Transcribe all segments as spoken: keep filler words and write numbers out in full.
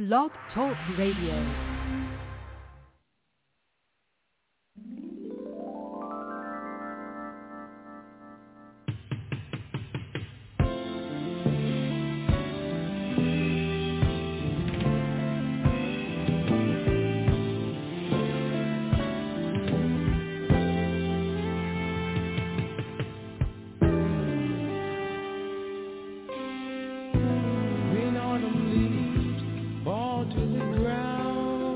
Blog Talk Radio. Green autumn leaves fall to the ground.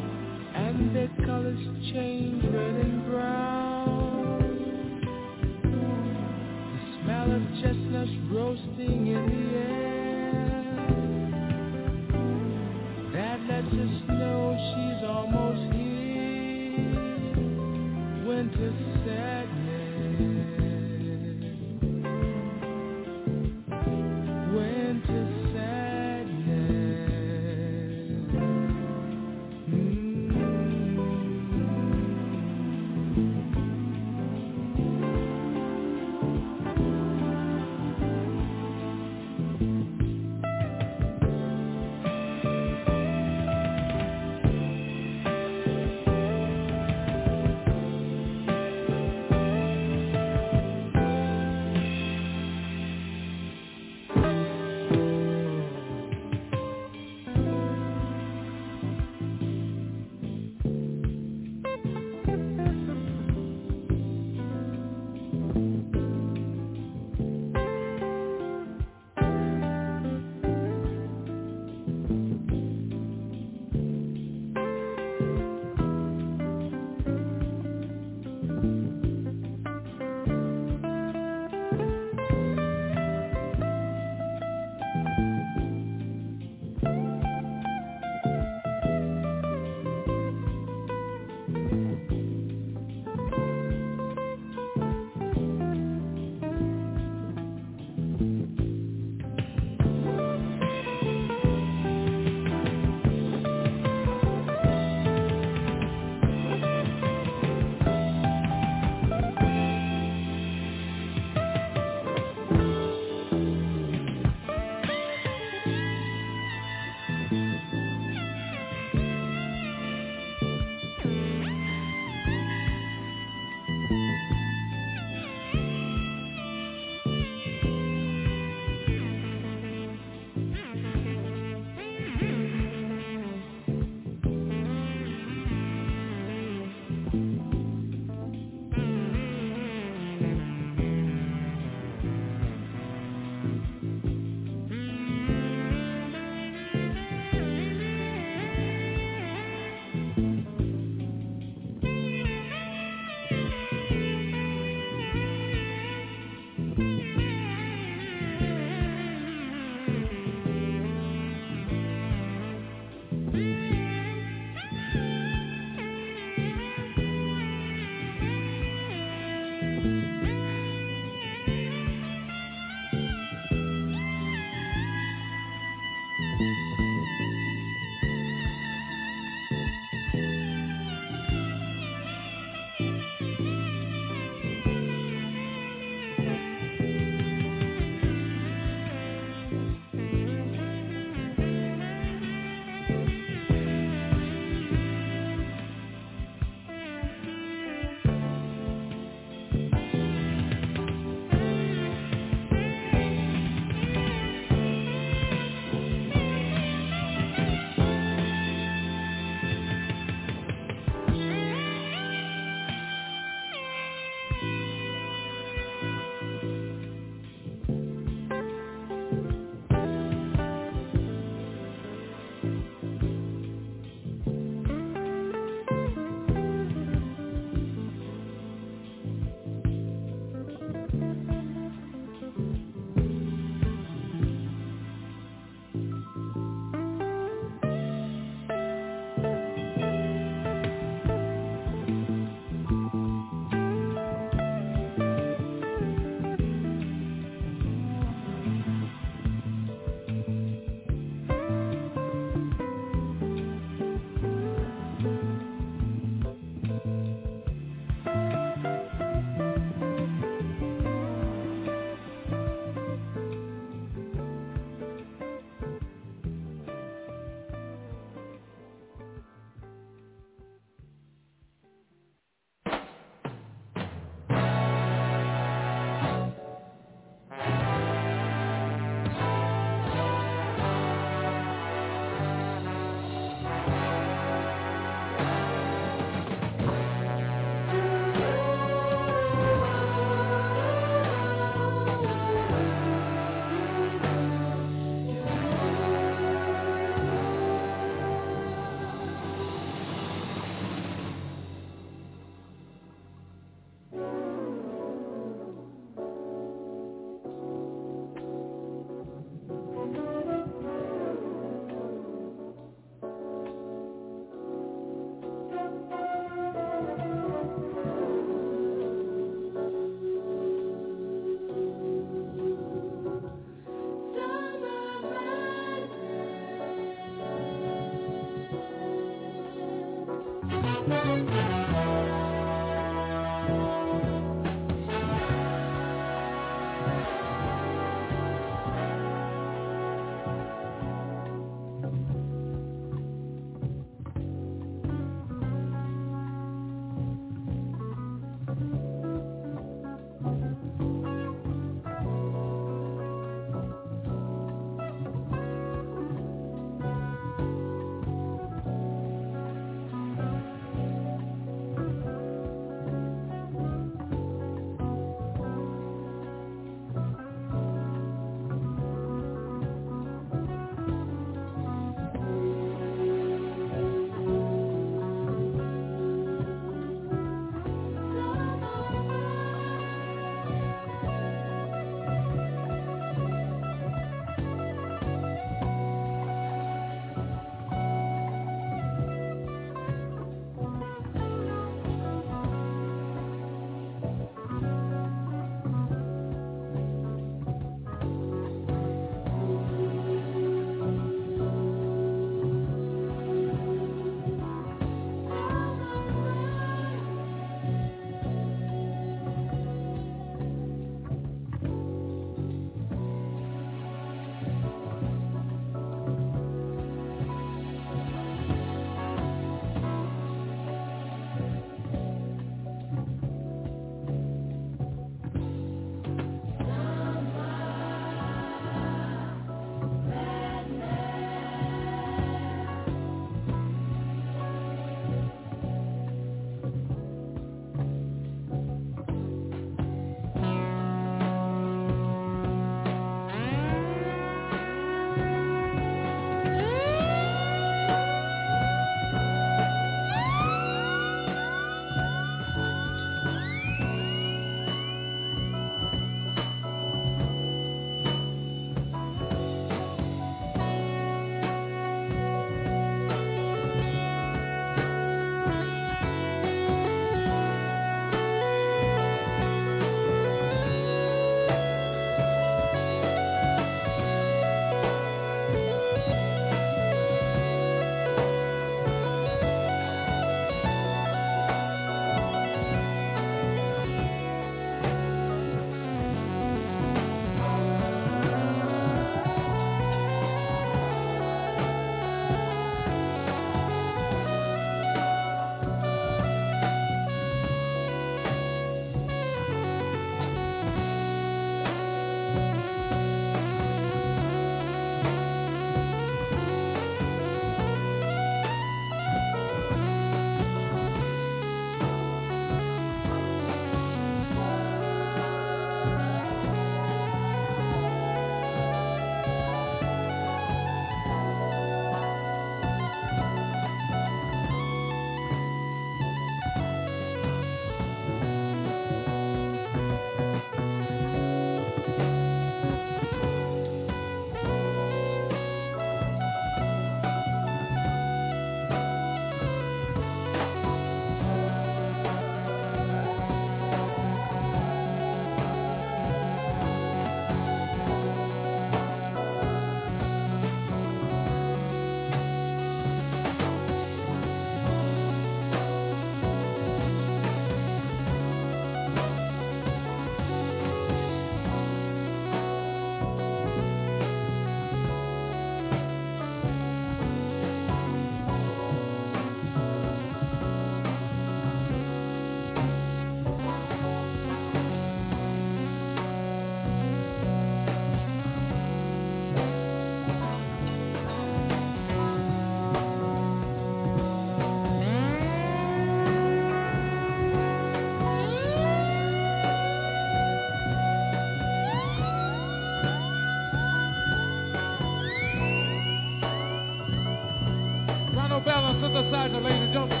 synthesizer, ladies and gentlemen.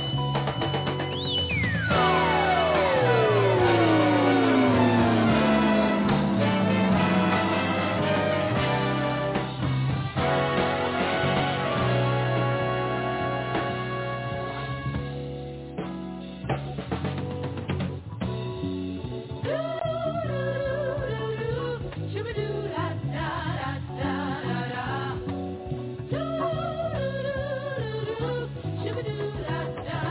Da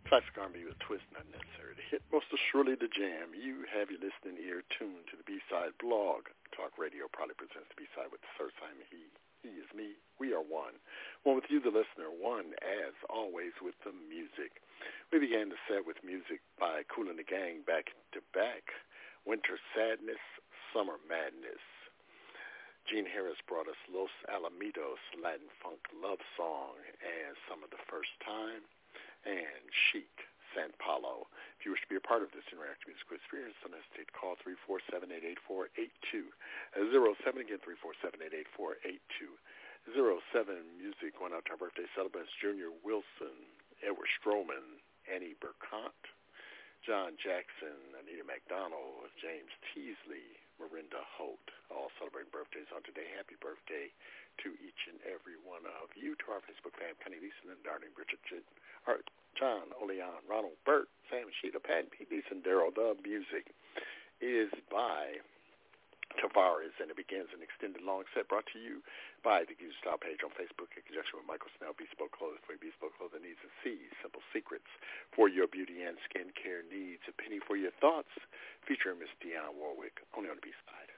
Classic R and B with twist not necessary to hit, most assuredly the jam. You have your listening ear tuned to the B-Side blog. Talk Radio proudly presents the B-Side with the third time he. He is me. We are one. One with you, the listener. One, as always, with the music. We began the set with music by Kool and the Gang back to back. Winter Sadness, Summer Madness. Gene Harris brought us Los Alamitos, Latin Funk Love Song, and Some of the First Time. And Chic, San Paulo. If you wish to be a part of this interactive musical experience, don't hesitate to call three four seven, eight eight four, eight two zero seven. Again, three four seven, eight eight four, eight two zero seven. Music going out to our birthday celebrants, Junior Wilson, Edward Stroman, Annie Burkant, John Jackson, Anita McDonald, James Teasley, Marinda Holt, all celebrating birthdays on today. Happy birthday to each and every one of you. To our Facebook fan, Penny Leeson and Darling Bridget, John, Oleon, Ronald, Burt, Sam Sheeta, Pat, Pete Leeson, Daryl. The music is by Tavares, and it begins an extended long set brought to you by the Giza Style page on Facebook in conjunction with Michael Snell, Bespoke Clothing for your Bespoke Clothing needs and sees. Simple secrets for your beauty and skincare needs. A penny for your thoughts, featuring Miss Dionne Warwick, only on the B-Side.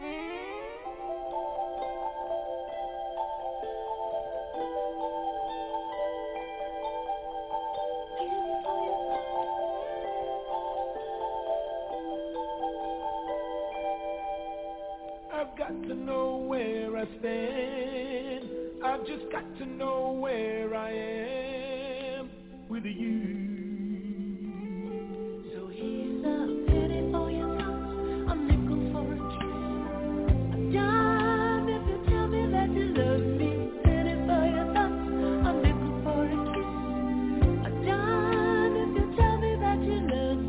I've got to know where I stand. I've just got to know where I am with you. So here's a penny for your thoughts, a nickel for a kiss, a dime if you tell me that you love me. Penny for your thoughts, a nickel for a kiss, a dime if you tell me that you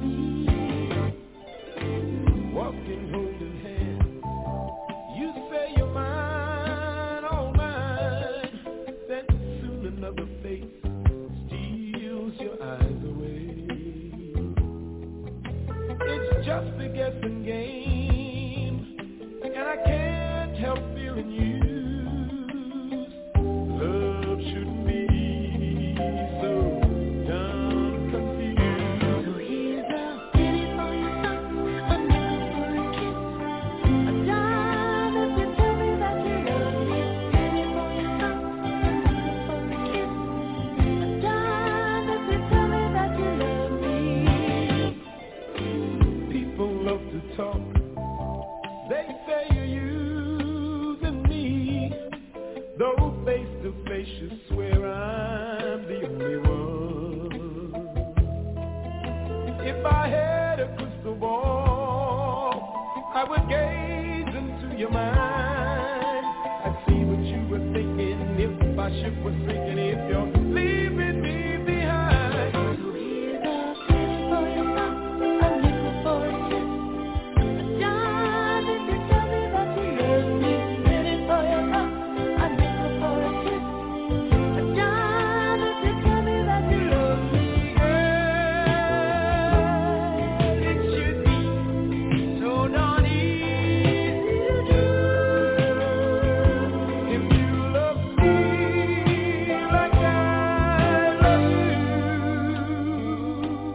love me. Walking, holding hands. You say you're mine, all mine. Then soon another face steals your eyes away. It's just a guessing game, and I can't help feeling used. Love shouldn't be so dumb confused. So here's a penny for your thoughts, a nickel for a kiss, a dime if you tell me that you love me. Penny for your thoughts, a nickel for a kiss, a dime if you tell me that you love me. People love to talk. They say you're using me. Though face to face you swear I'm the only one. If I had a crystal ball, I would gaze into your mind. I'd see what you were thinking if my ship was sinking, if you're leaving me behind. So here's a penny for your thoughts, a nickel for a kiss, a dime if you tell me that you love me. Penny for your thoughts, a nickel for a kiss, a dime if you tell me that you love me. It should be so darn easy to do if you love me like I love you.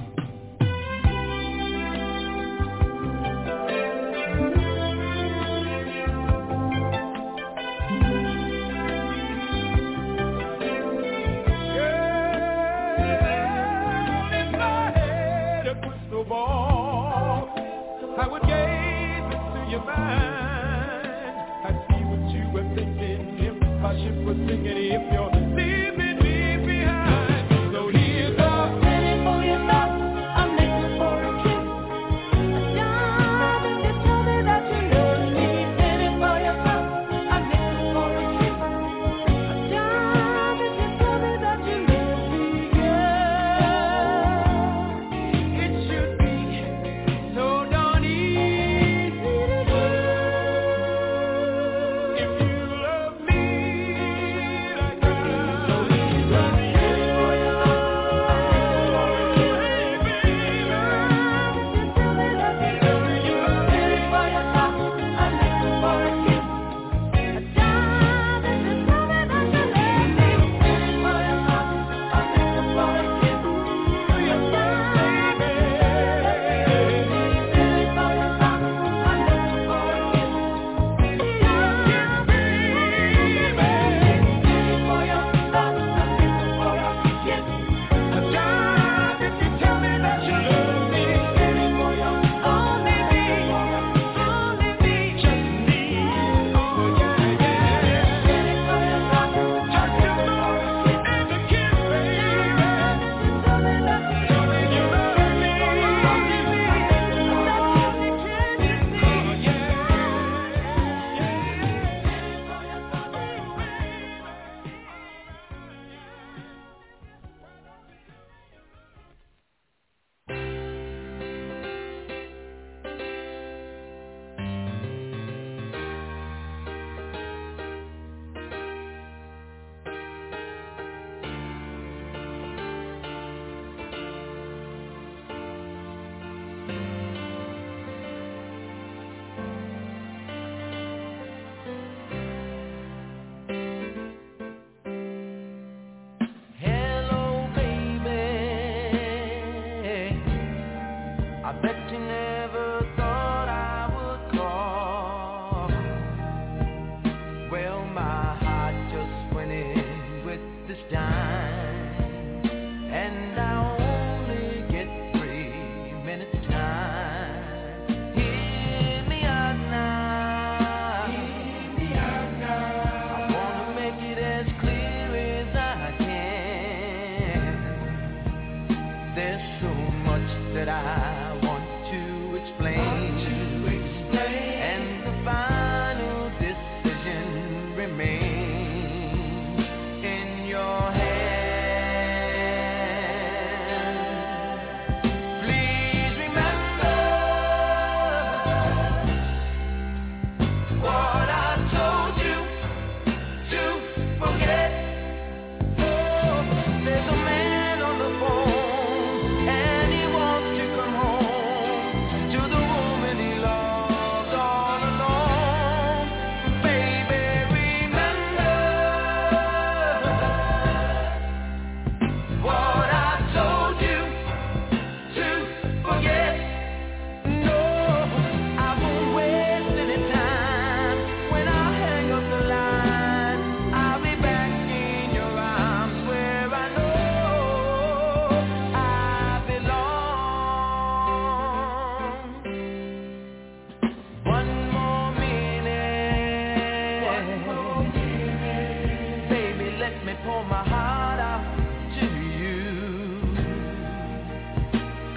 Girl, if I had a crystal ball, I would gaze into your mind. I'd see what you were thinking if my ship was sinking, if you're leaving me behind. So here's a Penny for your thoughts, a nickel for a kiss, a dime if you tell me that you love me. Penny for your thoughts, a nickel for a kiss, a dime if you tell me that you love me. girl. It should be so darn easy to do if you love me like I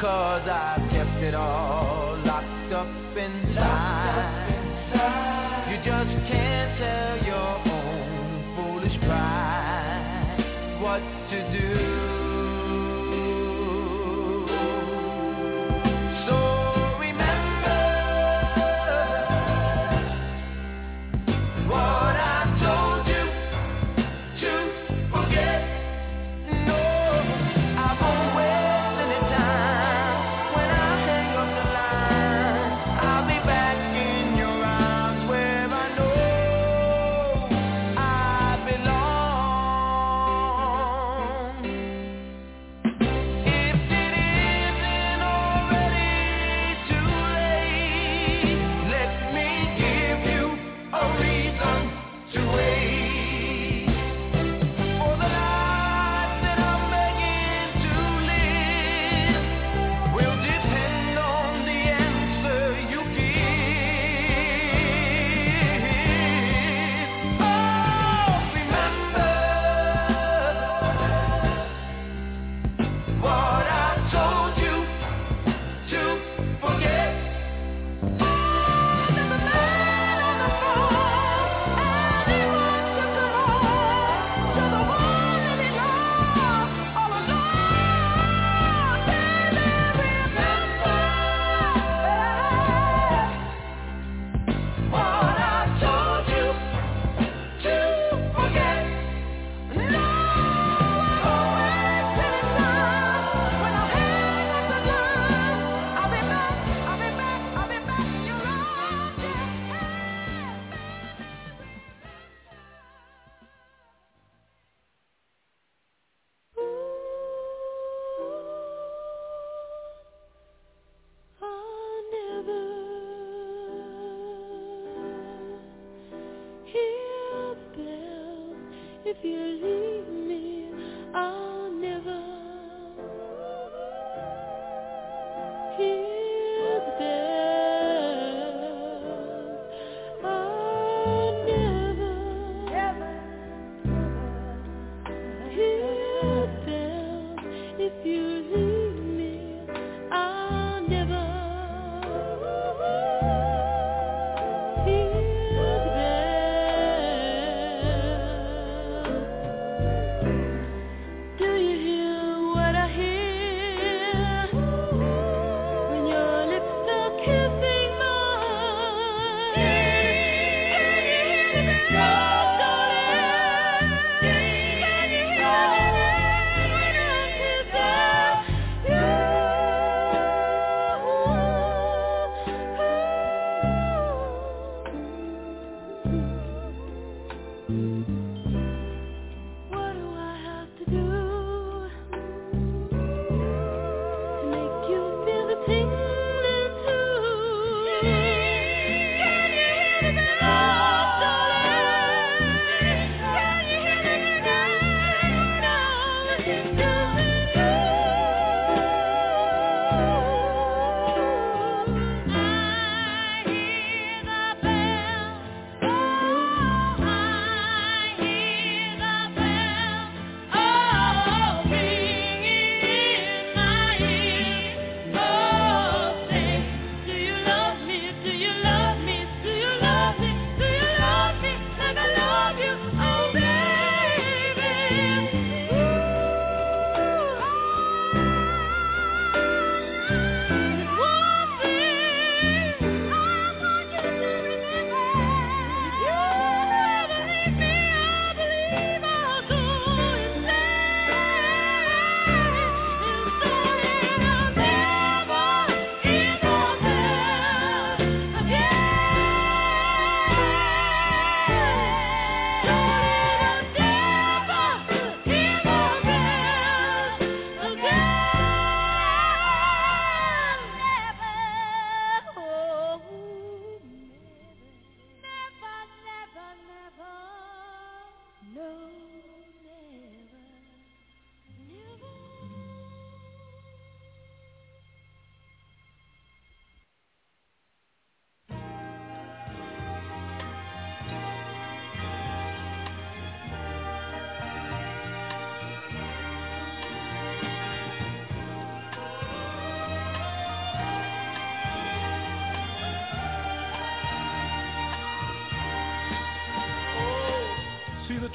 'cause I've kept it all locked up inside. You just can't tell your own foolish pride what to do. So remember what I told you to forget. No, I won't waste any time. When I hang up the line, I'll be back in your arms where I know I belong.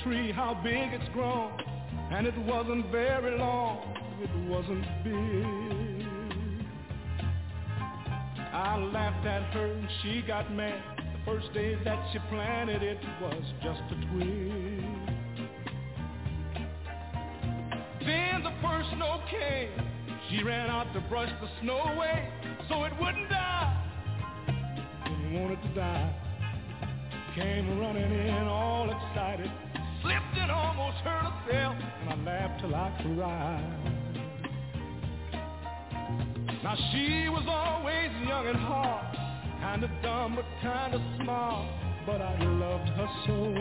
tree, how big it's grown. And it wasn't very long, it wasn't big. I laughed at her and she got mad. The first day that she planted it was just a twig. Then the first snow came. She ran out to brush the snow away so it wouldn't die. Didn't want it to die. Came running in all excited, slipped and almost hurt herself, and I laughed till I cried. Now she was always young and hard, kinda dumb but kinda smart, but I loved her so.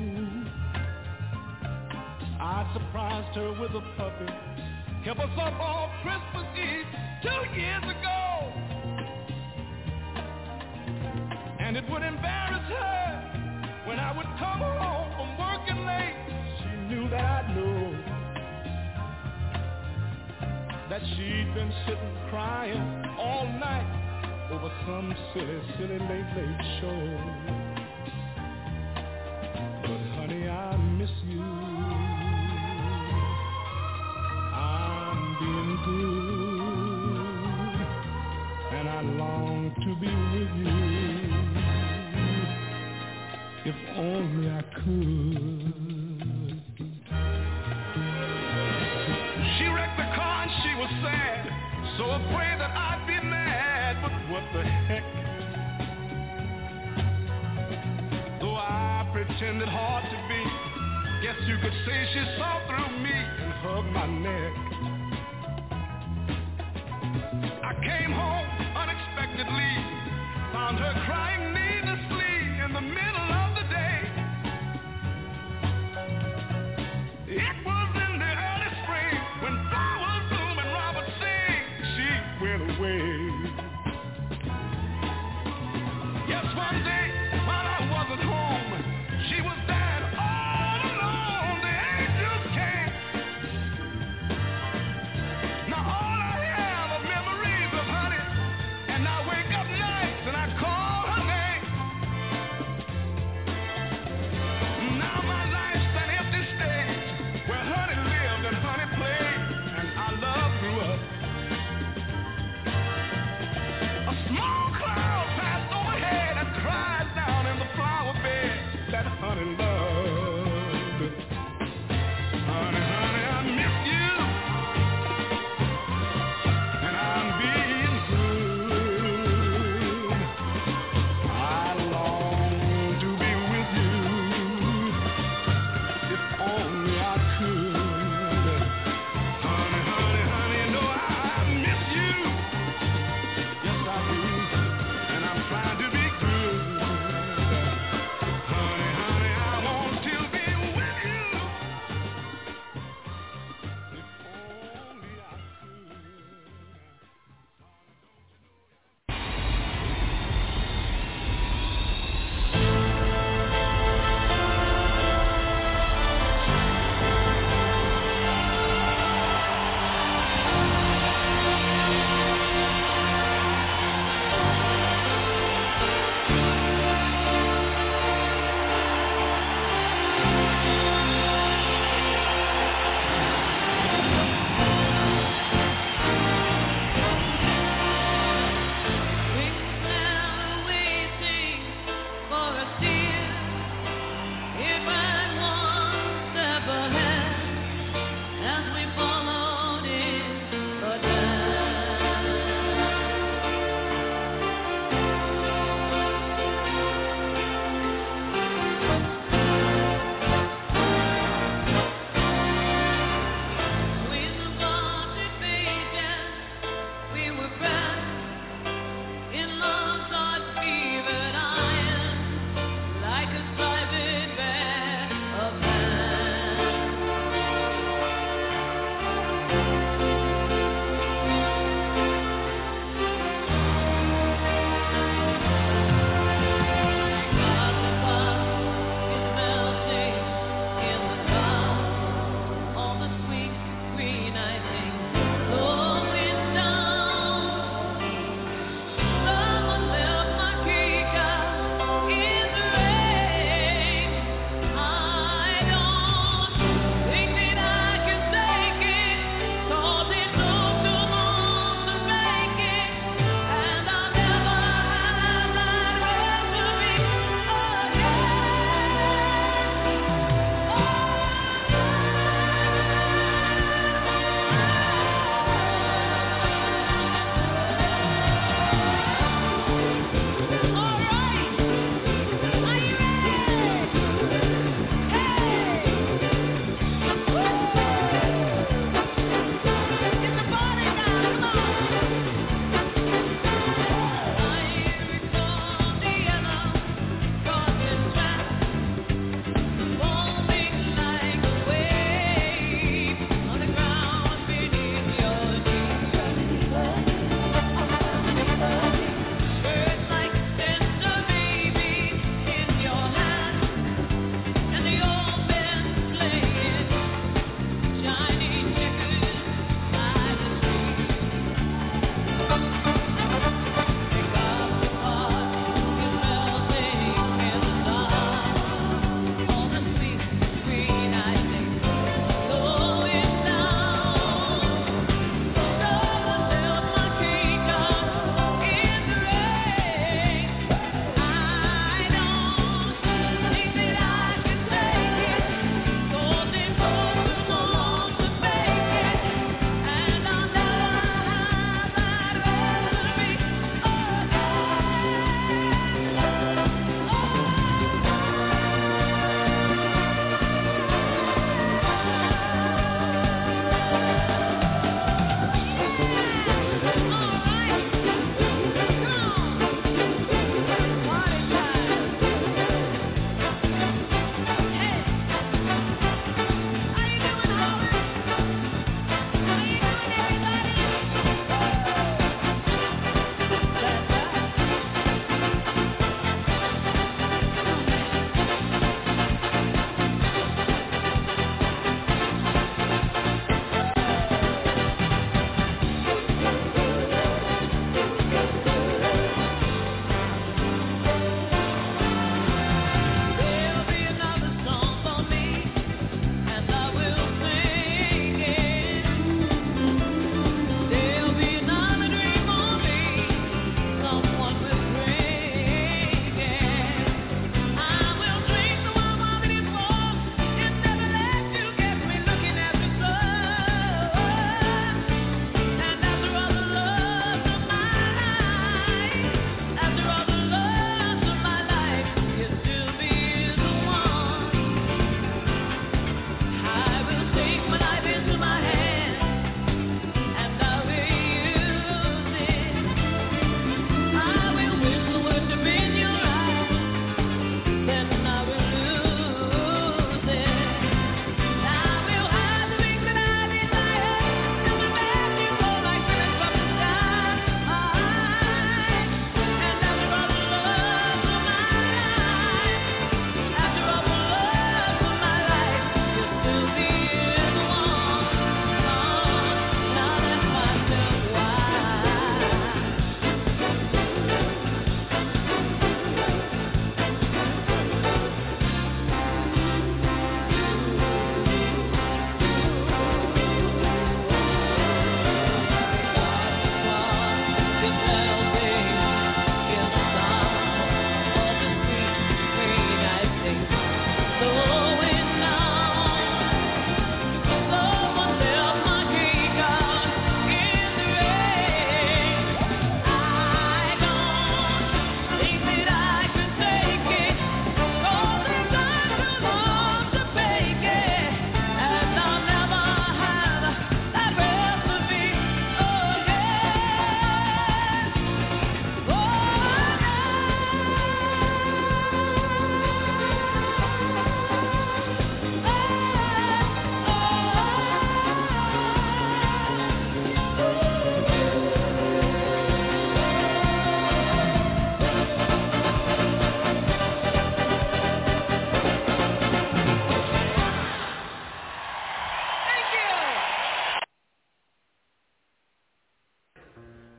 I surprised her with a puppy, kept us up on Christmas Eve two years ago. And it would embarrass her when I would come home from working late. She knew that I'd know that she'd been sitting crying all night over some silly, silly late, late show. But honey, I miss you. I'm being good, and I long to be with you. If only I could. She wrecked the car and she was sad, so afraid that I'd be mad. But what the heck? Though I pretended hard to be, guess you could say she saw through me and hugged my neck. I came home unexpectedly, found her crying needlessly in the middle of the day. It was in the early spring when flowers bloom and robins sing. She went away. Yes, one day while I wasn't home, she was dead all alone. The angels came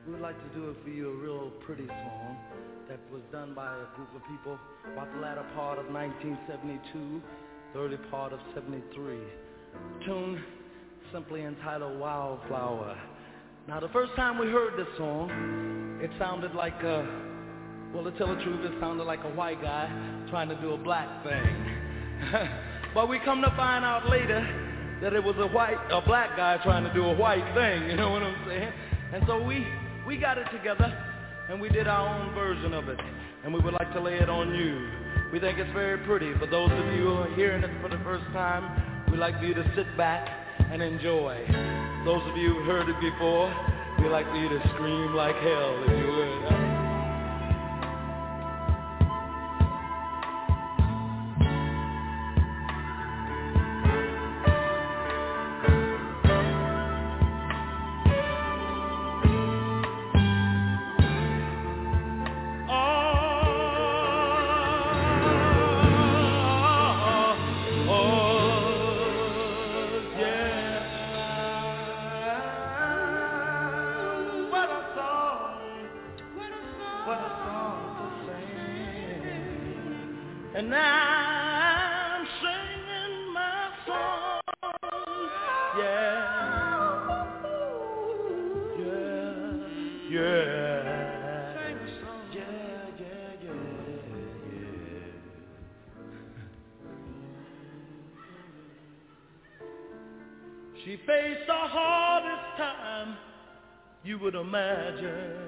We would like to do it for you, a real pretty song that was done by a group of people about the latter part of nineteen seventy-two, the early part of seventy-three. Tune simply entitled Wildflower. Now, the first time we heard this song, it sounded like a, well, to tell the truth, it sounded like a white guy trying to do a black thing. But we come to find out later that it was a white, a black guy trying to do a white thing, you know what I'm saying? And so we, we got it together, and we did our own version of it, and we would like to lay it on you. We think it's very pretty. For those of you who are hearing it for the first time, we'd like for you to sit back and enjoy. Those of you who heard it before, we'd like for you to scream like hell if you would. And I'm singing my song, yeah, yeah, yeah, yeah, yeah, yeah, yeah. She faced the hardest time you would imagine.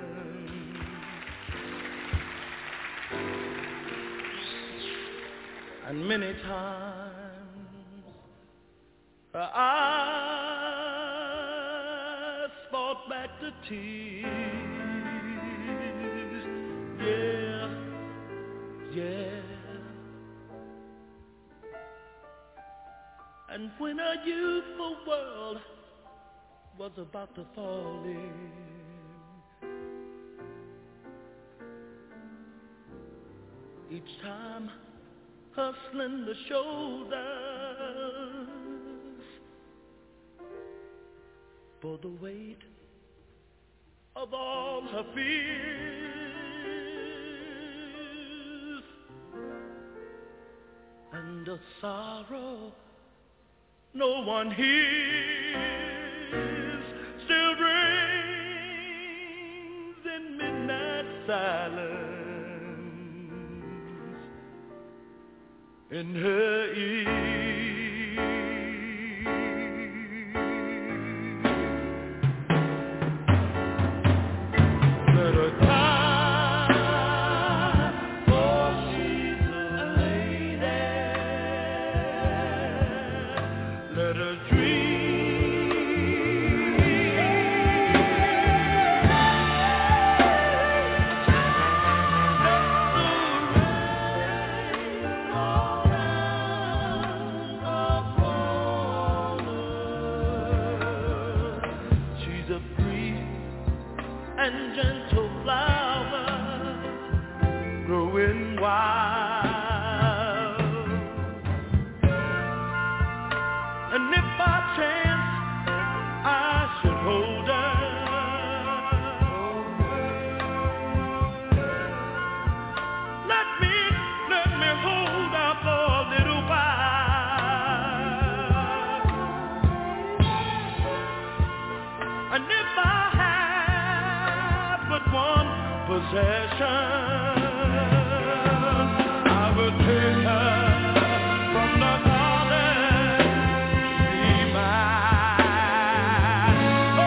And many times her eyes fought back the tears. Yeah, yeah. And when a youthful world was about to fall in, each time her slender shoulders for the weight of all her fears, and a sorrow no one hears still reigns in midnight silence in her ears. Let her die, for she's a lady. Let her and gentle flower growing wild. And if by chance I should hold her, let me, let me hold her for a little while. And if I one possession, I will take her from the garden to be mine. Oh,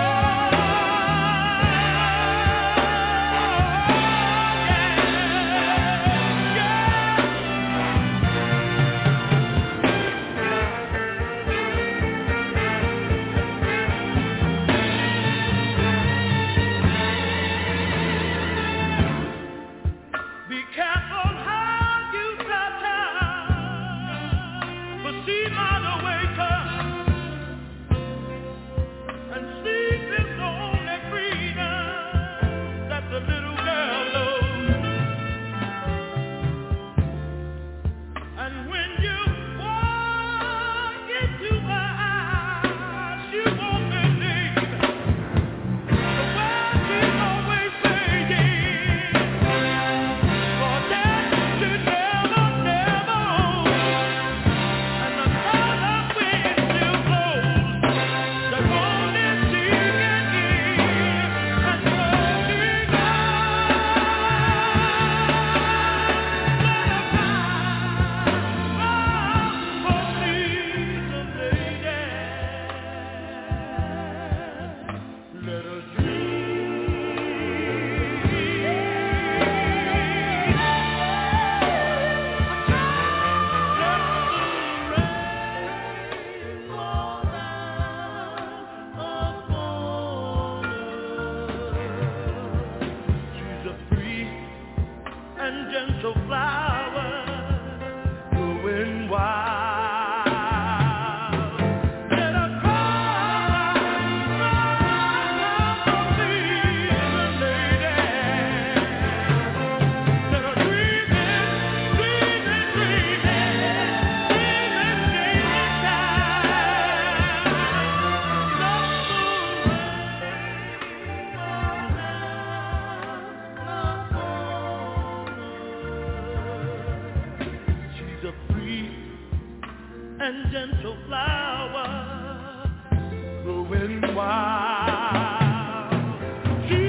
gentle flower growing wild. She,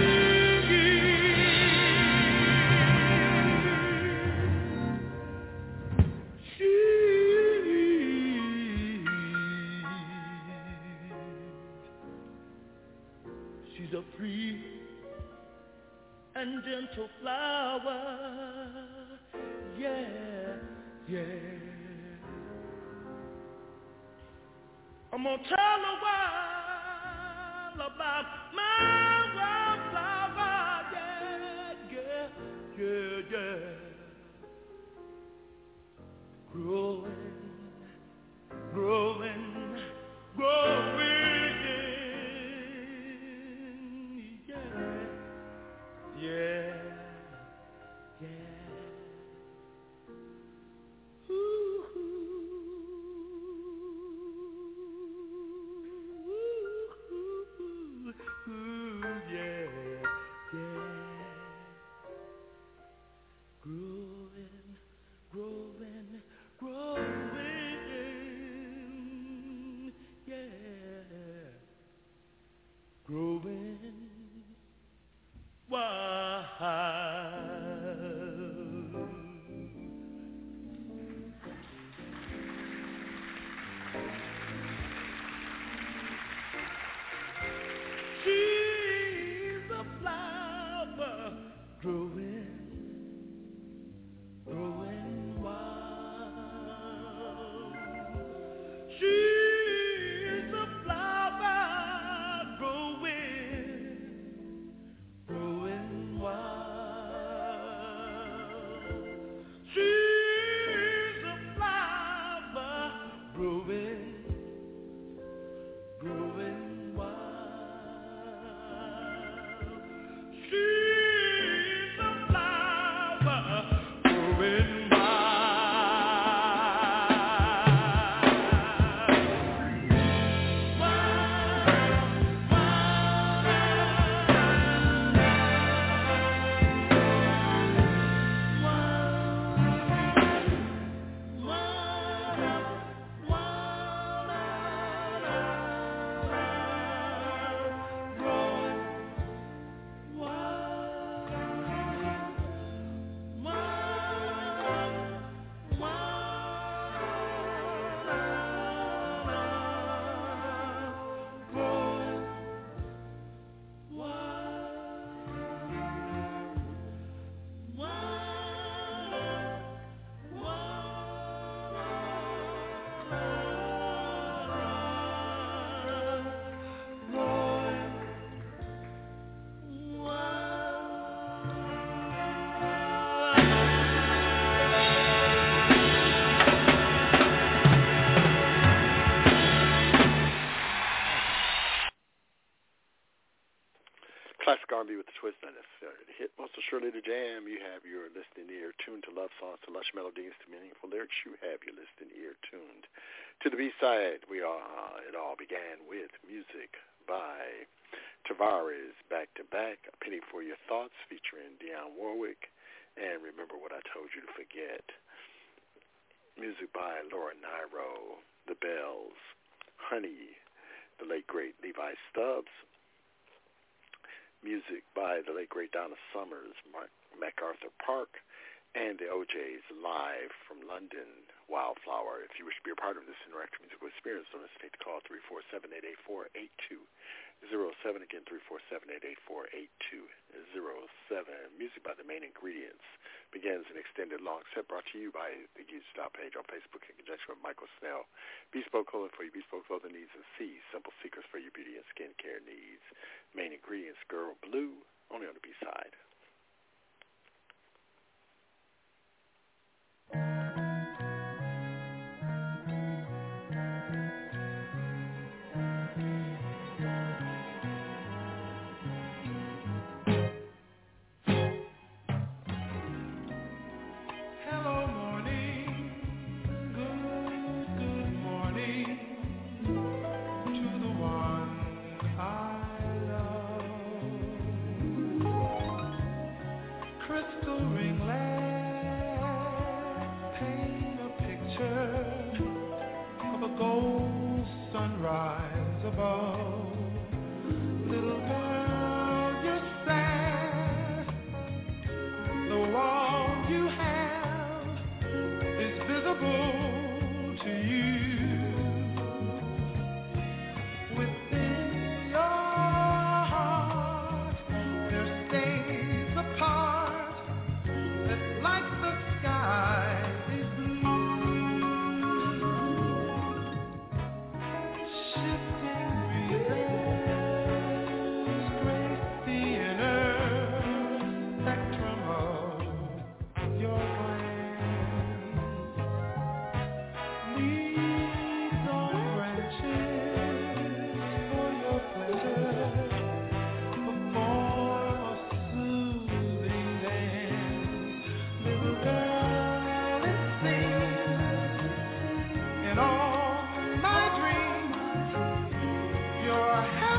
she, she's a free and gentle flower. Yeah, yeah. I'm gonna tell a while about my wildflower. Yeah, yeah, yeah, yeah. Growing, growing, growing. Yeah, yeah, yeah. Ooh, yeah, yeah. Growing, growing, growing. Yeah. Growing wild. She's a flower growing, growing wild. She's a flower growing, growing wild. She's a flower growing, growing wild. She's a flower growing Classic R and B with the twist, not necessary to hit. Most assuredly the jam. You have your listening ear tuned to love songs, to lush melodies, to meaningful lyrics. You have your listening ear tuned to the B-side. We are. Uh, it all began with music by Tavares, Back to Back, A Penny for Your Thoughts, featuring Dionne Warwick, and Remember What I Told You to Forget. Music by Laura Nyro, The Bells, Honey, the late great Levi Stubbs. Music by the late great Donna Summers, Mark, MacArthur Park, and the O Js live from London, Wildflower. If you wish to be a part of this interactive musical experience, don't hesitate to call three four seven, eight eight four, eight two zero seven. Again, three four seven, eight eight four, eight two zero seven. Music by The Main Ingredients begins an extended long set brought to you by the Geek Stop page on Facebook in conjunction with Michael Snell. Bespoke clothing for your bespoke clothing needs, and C, simple secrets for your beauty and skincare needs. Main Ingredients, Girl Blue, only on the B-side. To the one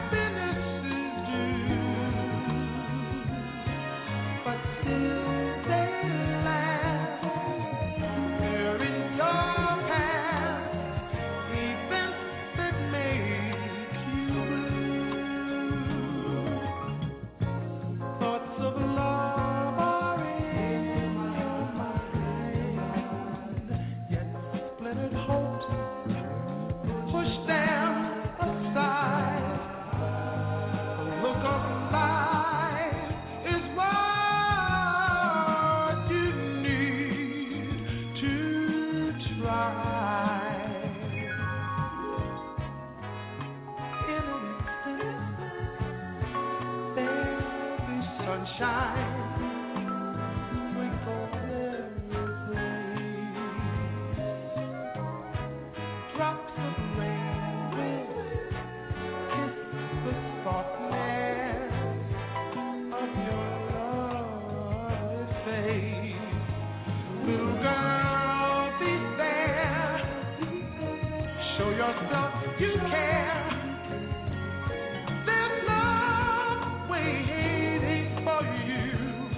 There's love waiting for you.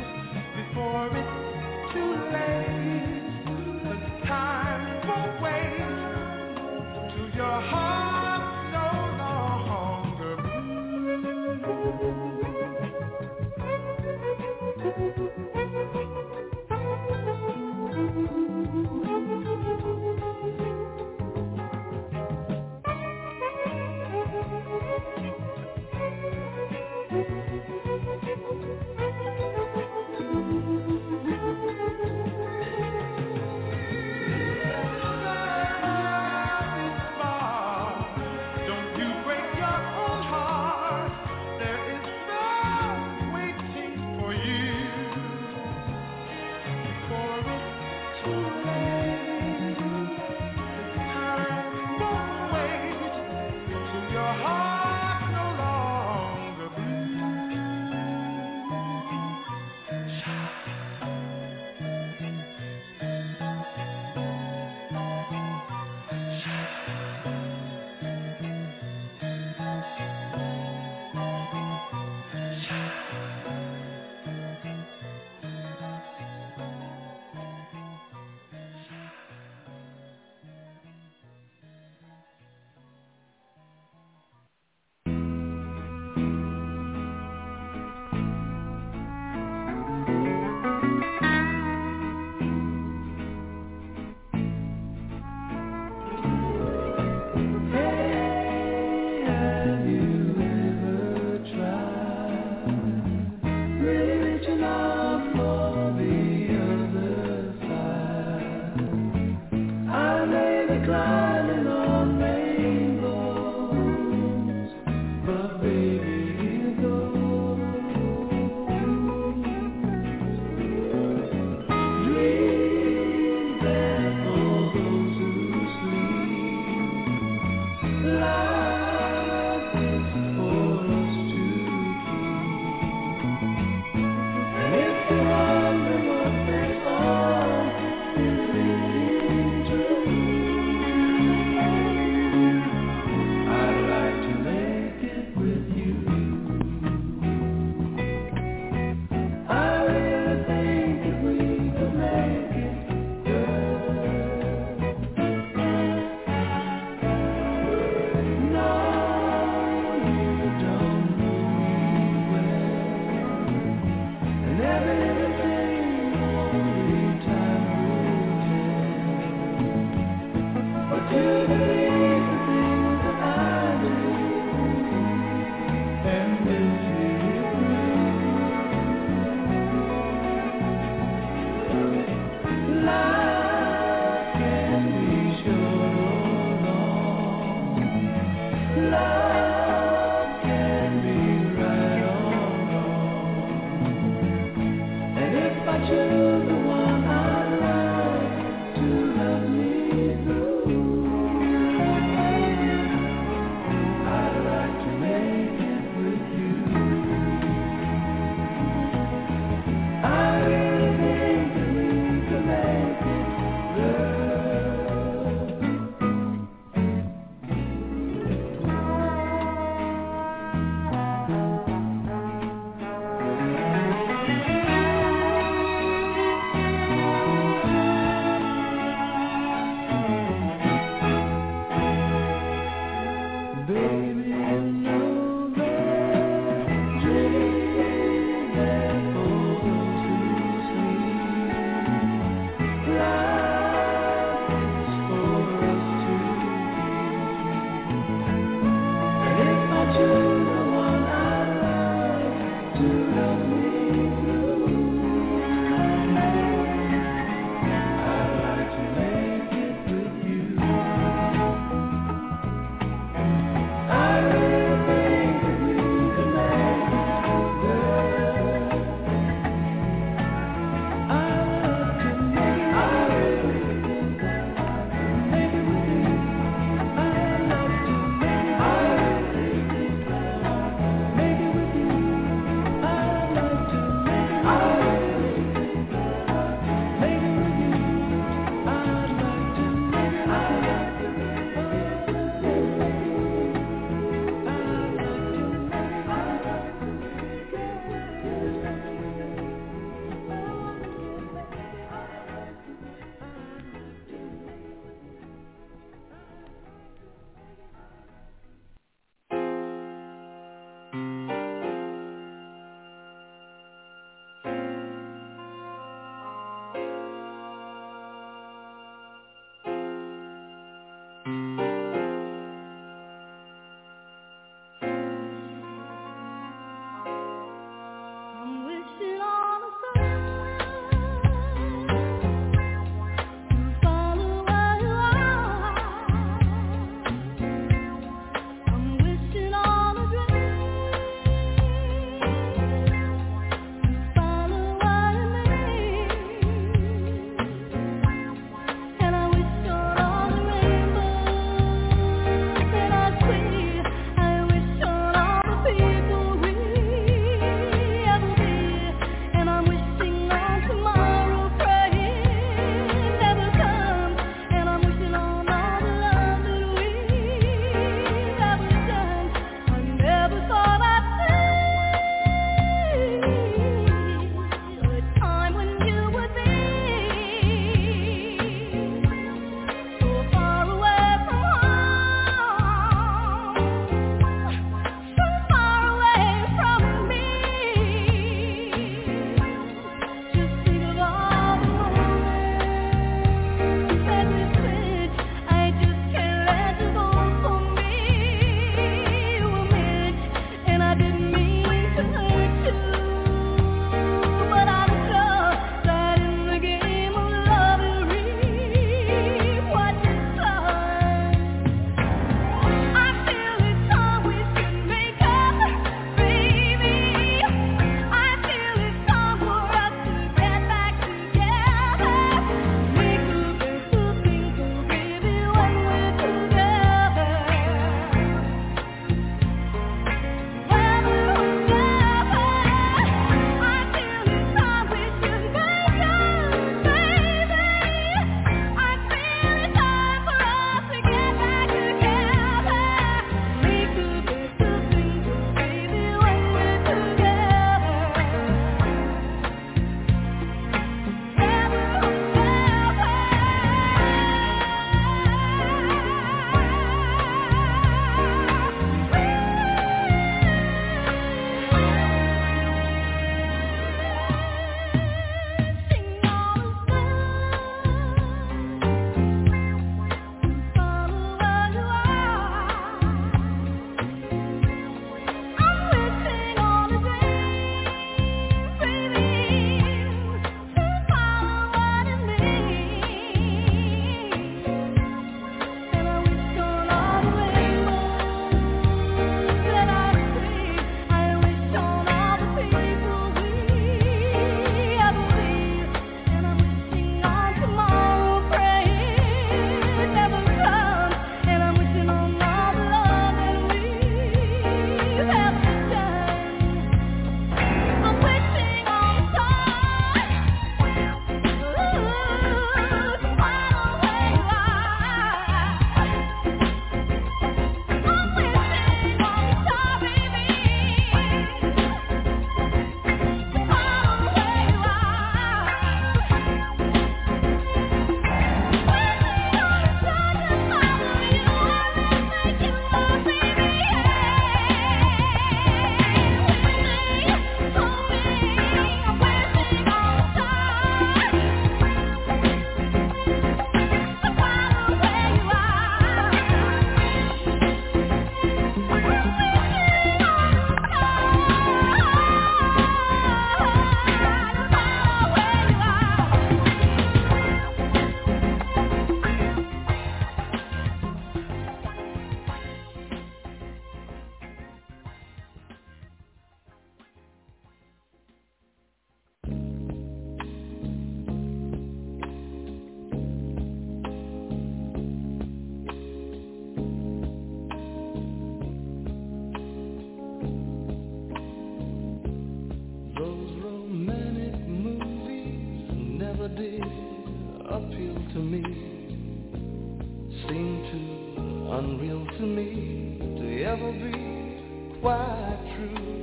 to me to ever be quite true.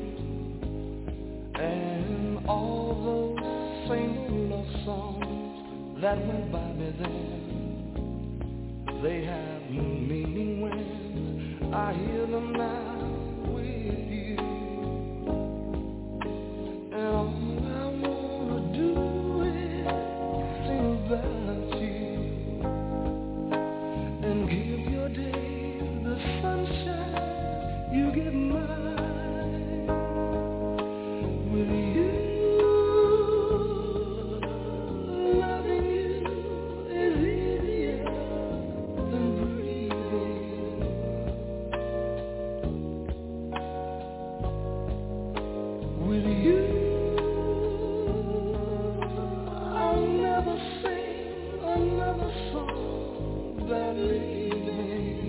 And all those same love songs that went by me then, they have meaning when I hear them now with you. And all I wanna do is sing about you and give your days the sunshine you give mine. With you, loving you is easier than breathing. With you, I'll never sing another song that leaves me.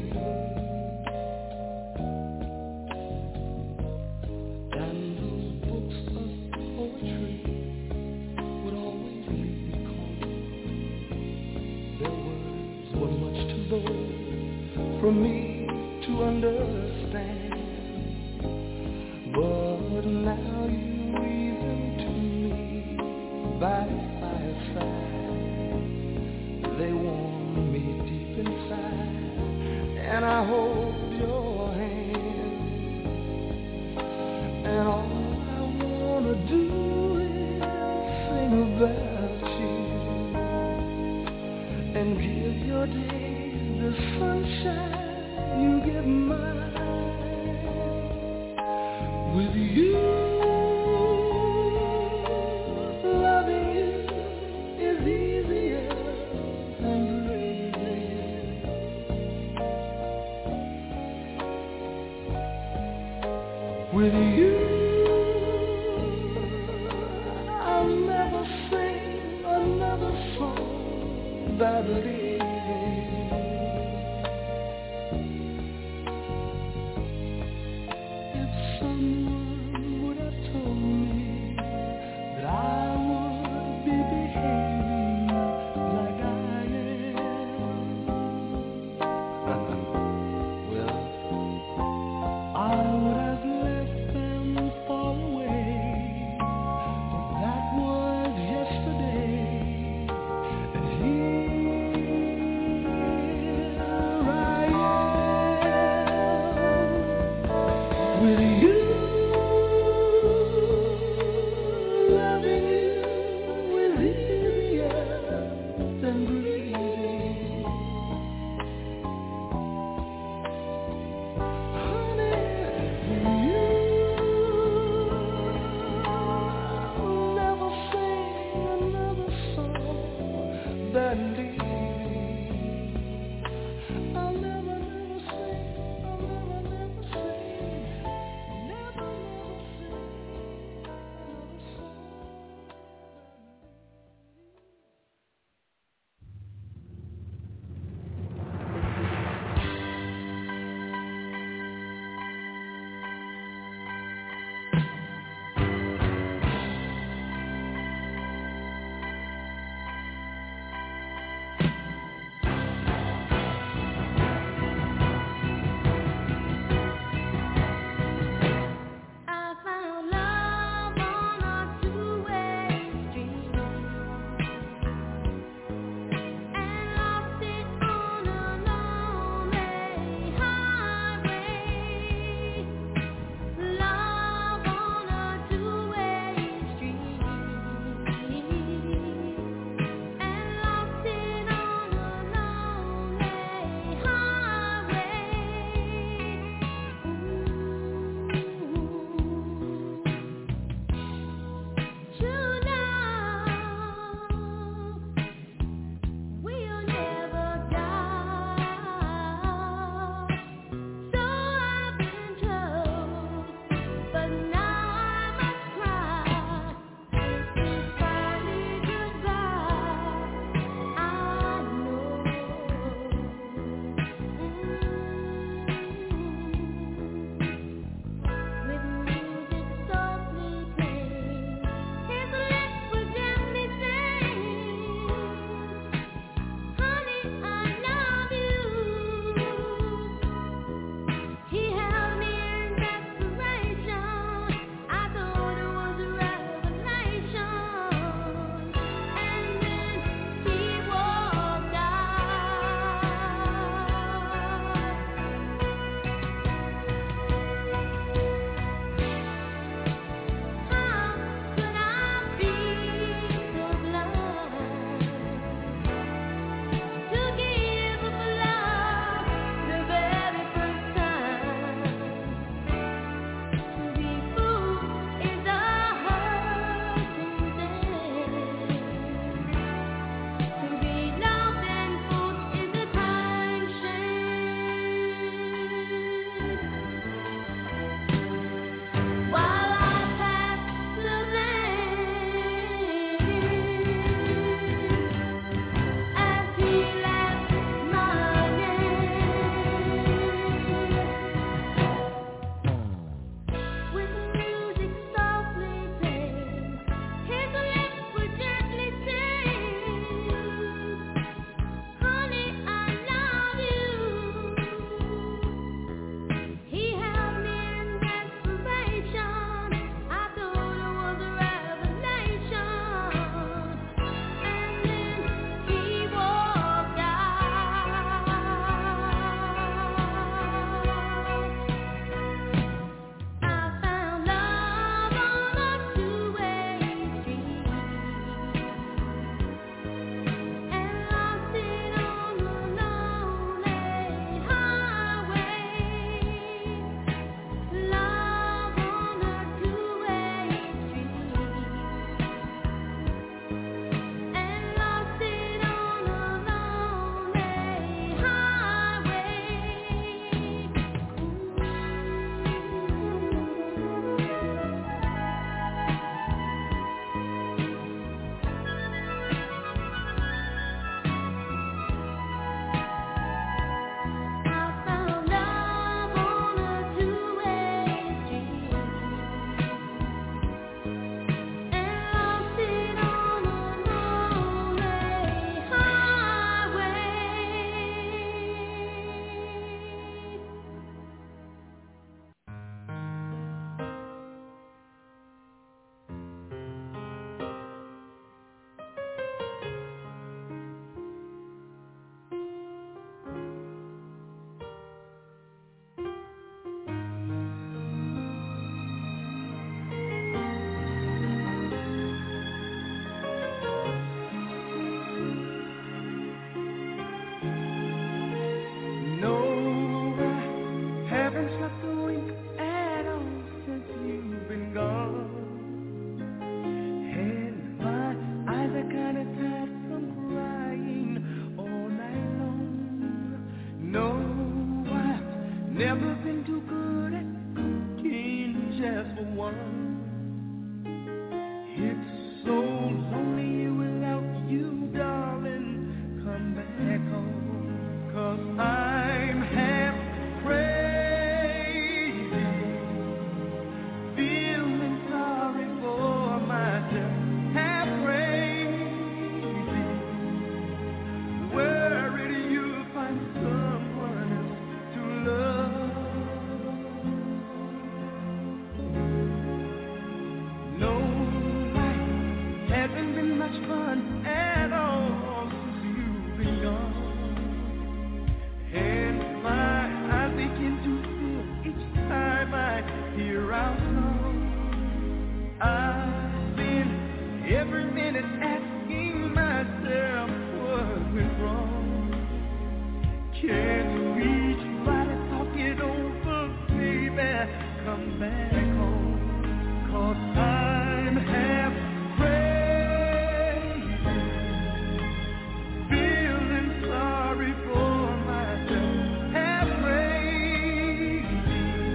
And those books of poetry would always leave me cold. Their words were much too bold for me to understand. But now you read them to me by the fireside. They warm me deep inside, and I hold your hand. And all I wanna do is sing about you and give your days the sunshine you give mine. With you, loving you is easier than breathing. With you, I'll never sing another song that leaves me. If someone would have told me that I would be behaving like I am, well, I would have let them fall away. But that was yesterday, and here just for one. It's so lonely without you, darling. Come back home, 'cause I'm half crazy, feeling sorry for myself, half crazy, worried you'll find someone else to love. No, life hasn't been much fun at all since you've been gone. And my eyes begin to fill each time I hear our song. I've been every minute asking myself what went wrong. Can't we try to talk it over, baby? Come back home, 'cause I'm half crazy, feeling sorry for myself, half crazy,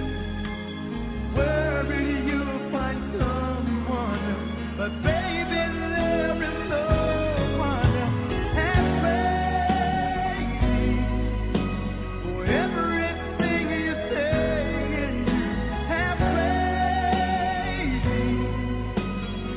worried you'll find someone else, but baby, there is no one else, half crazy, for everything you say and do, half crazy,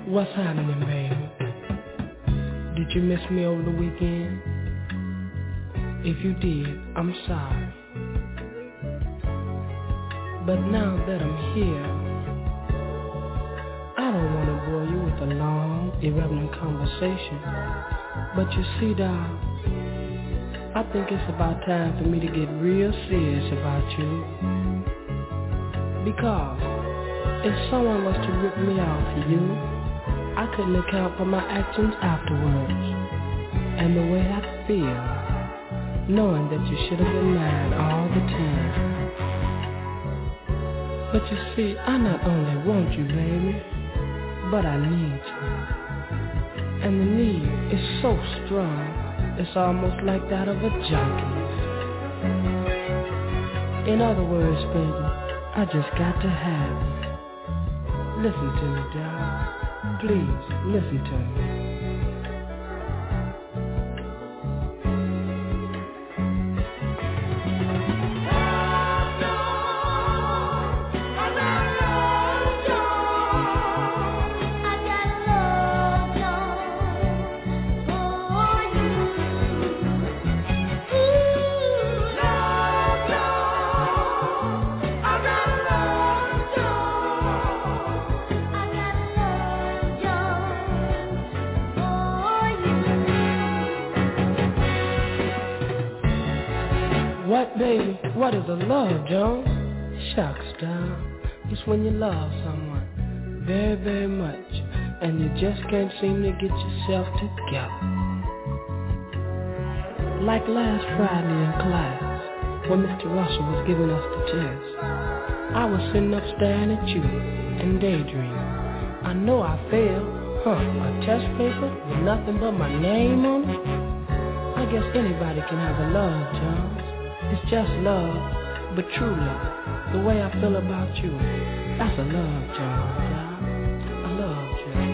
What's happening, baby? Did you miss me over the weekend? If you did, I'm sorry. But now that I'm here, I don't want to bore you with a long, irrelevant conversation. But you see, doll, I think it's about time for me to get real serious about you. Because if someone was to rip me off for you, I couldn't account for my actions afterwards. And the way I feel, knowing that you should have been mine all the time. But you see, I not only want you, baby, but I need you. And the need is so strong, it's almost like that of a junkie. In other words, baby, I just got to have you. Listen to me, darling. Please, listen to me. What, baby? What is a love, Joan? Shucks, doll. It's when you love someone very, very much, and you just can't seem to get yourself together. Like last Friday in class, when Mister Russell was giving us the test, I was sitting up staring at you and daydreaming. I know I failed. Huh, a test paper with nothing but my name on it? I guess anybody can have a love, Joan. It's just love, but true love. The way I feel about you, that's a love, John. A love, John.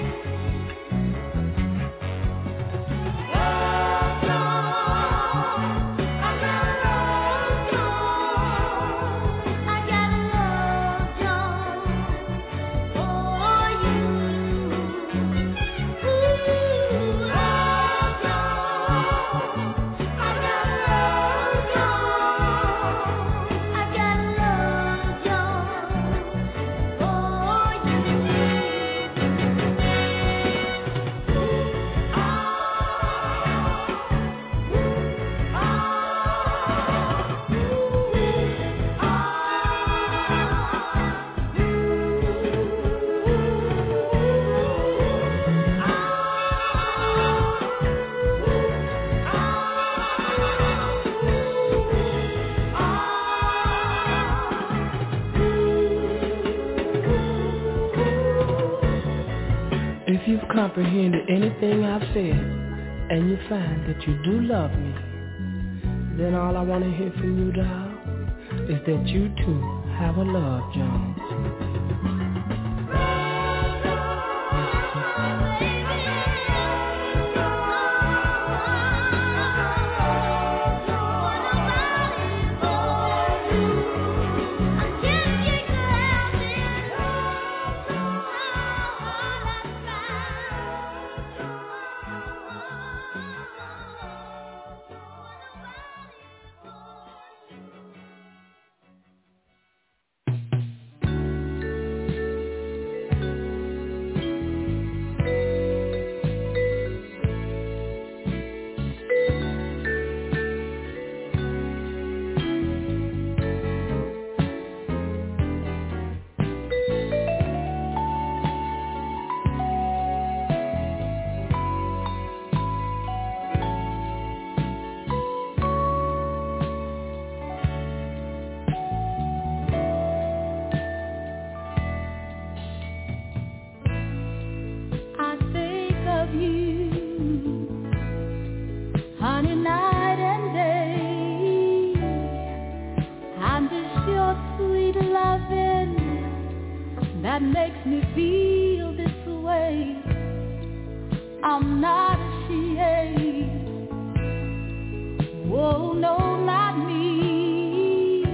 If you've comprehended anything I've said, and you find that you do love me, then all I want to hear from you, doll, is that you too have a love, Jones. That makes me feel this way. I'm not ashamed. Whoa, no, not me.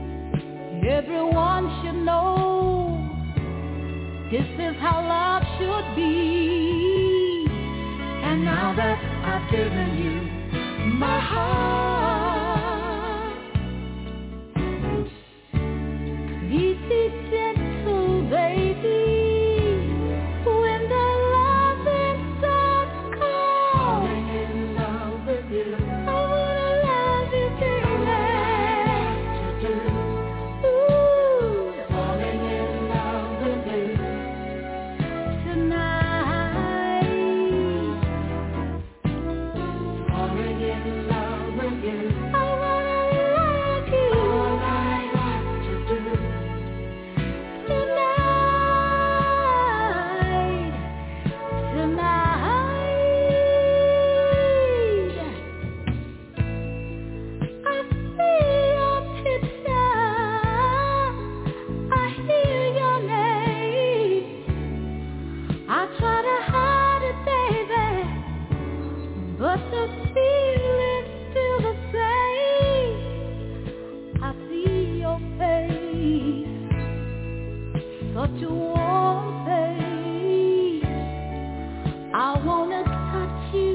Everyone should know this is how love should would be. And now that I've given you my heart, please be gentle, baby. When the loving starts calling in love with you, I wanna love you, baby. Ooh, falling in love with you tonight. Falling in love with you. I wanna love you. All I want to do tonight, tonight. I see your picture, I hear your name. I try to hide it, baby, but the feeling's still the same. I see your face, such a warm face. I wanna touch you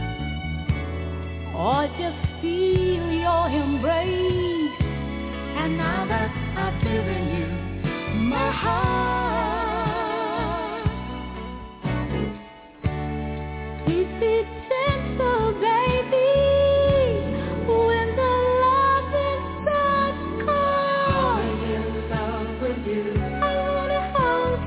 or just feel your embrace. And now that I've given you my heart, please be gentle, baby. When the loving starts calling in love with you, I wanna hold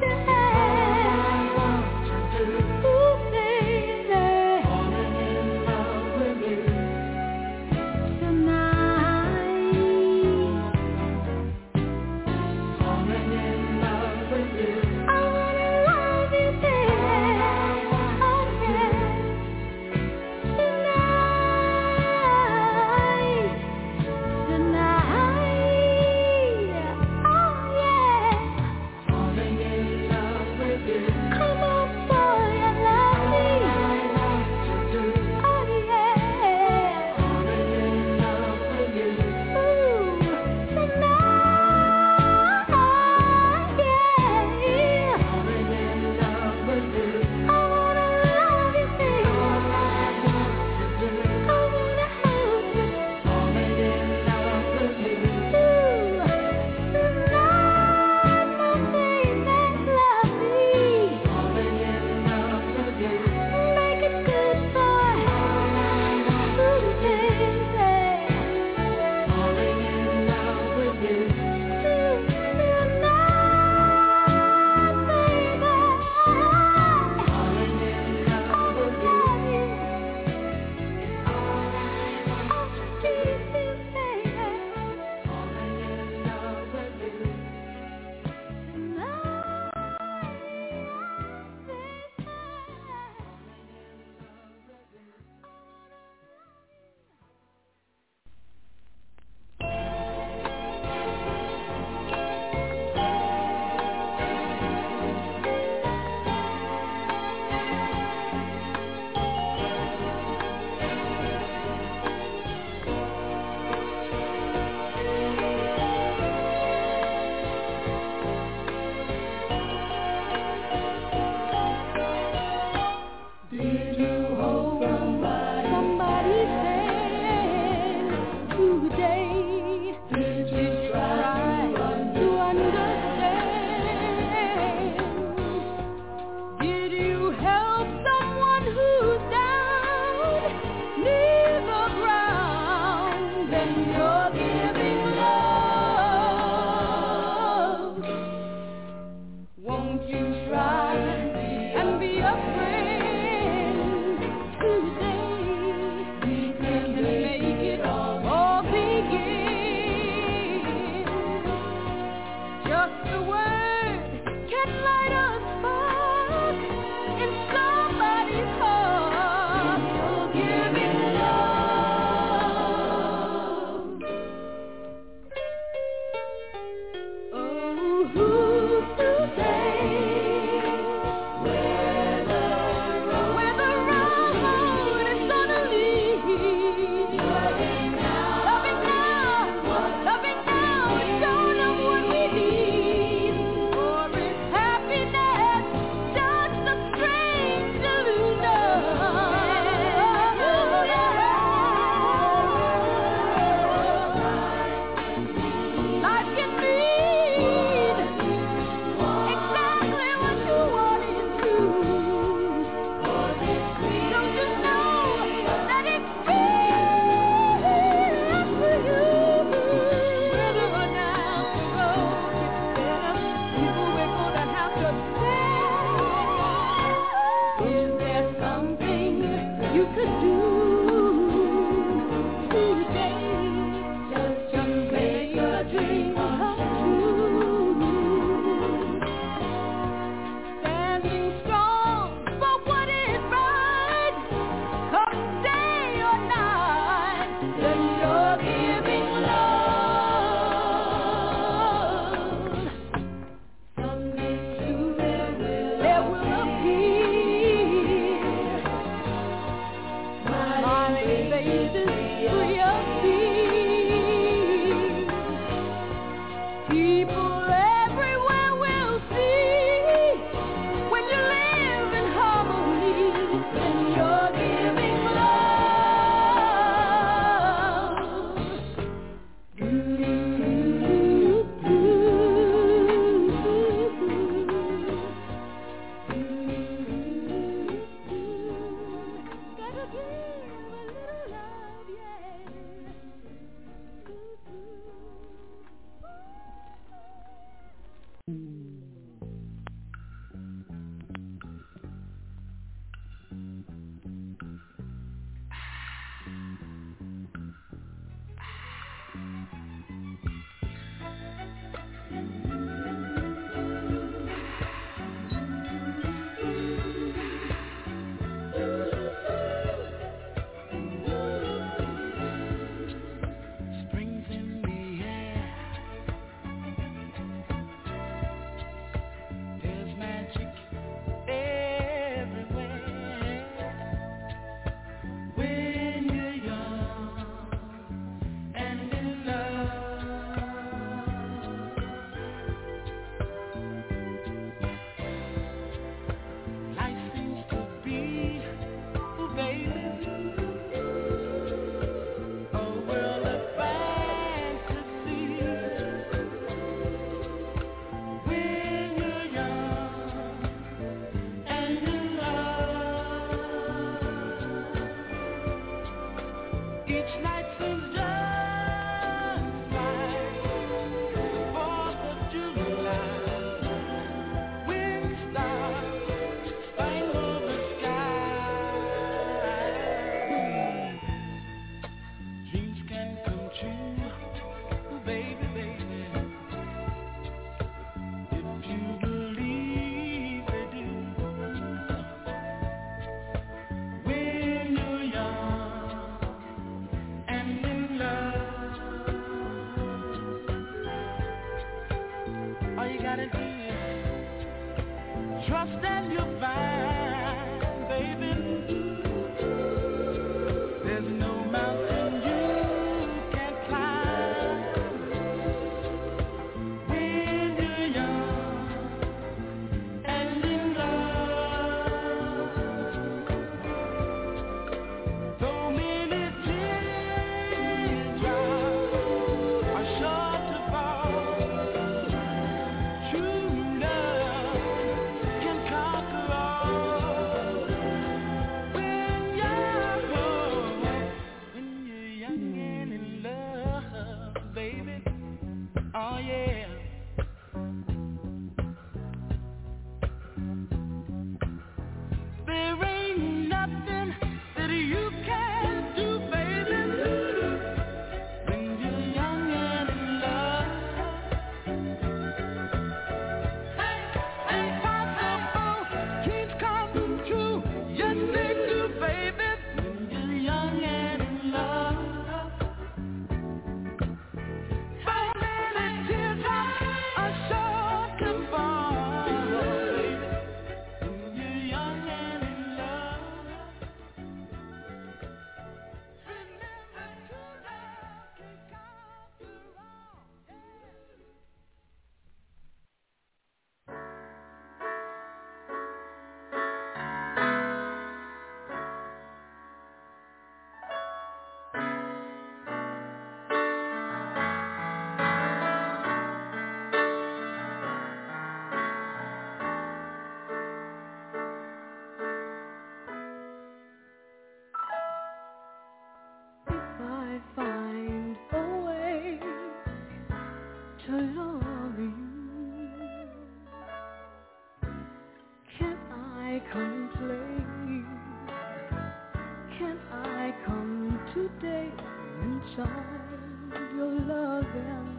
day inside your loving.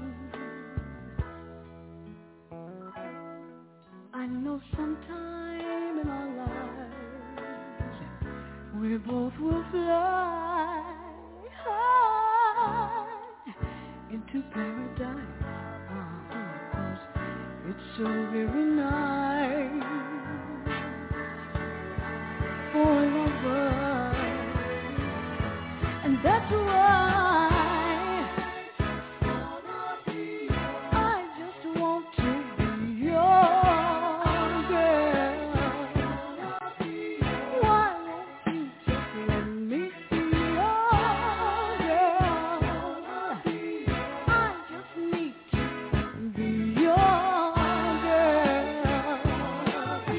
I know sometime in our lives we both will fly high into paradise. Uh-huh, 'cause it's so very nice for lovers, and that's why I just want to be your girl. Why won't you just let me be your girl? I just need to be your girl.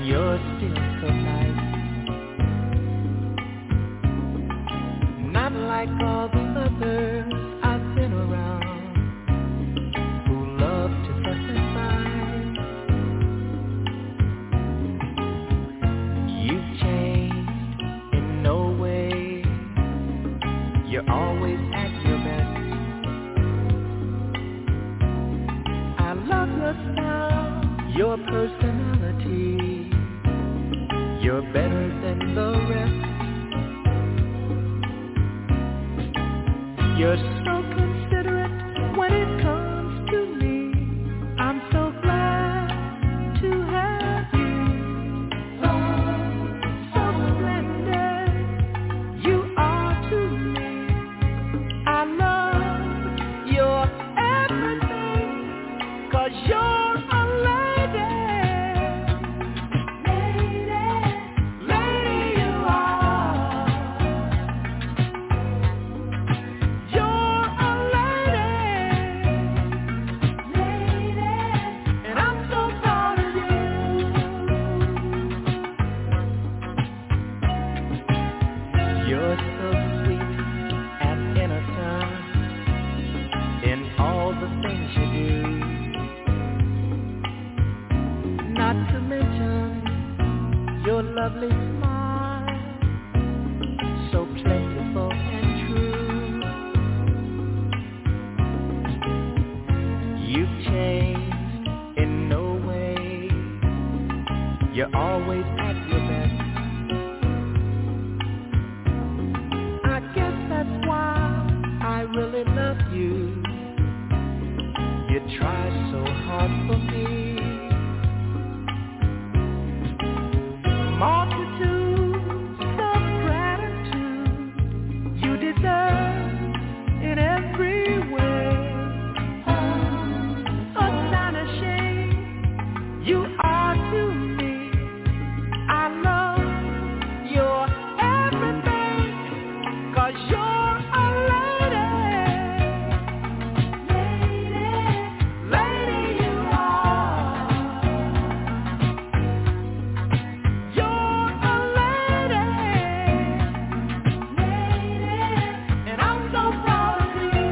and you're still so nice. Not like all the others I've been around who love to fuss and fight. You've changed in no way. You're always at your best. I love your style, your personality. You're better than the rest. You're so considerate when it comes to me. I'm so glad to have you. Oh, so splendid you are to me. I love your everything, 'cause you're a lady. Lady, lady you are. You're a lady. Lady, and I'm so proud of you. You're so sweet and innocent in all the things you do. Not to mention your lovely smile, so plentiful and true. You've changed in no way. You're always at your best. I guess that's why I really love you. You try so hard for me. Multitudes of gratitude you deserve in every way. Astonishing you are to me. I love your everything, 'cause you're a lady. Lady, lady you are. You're a lady. Lady, and I'm so proud of you.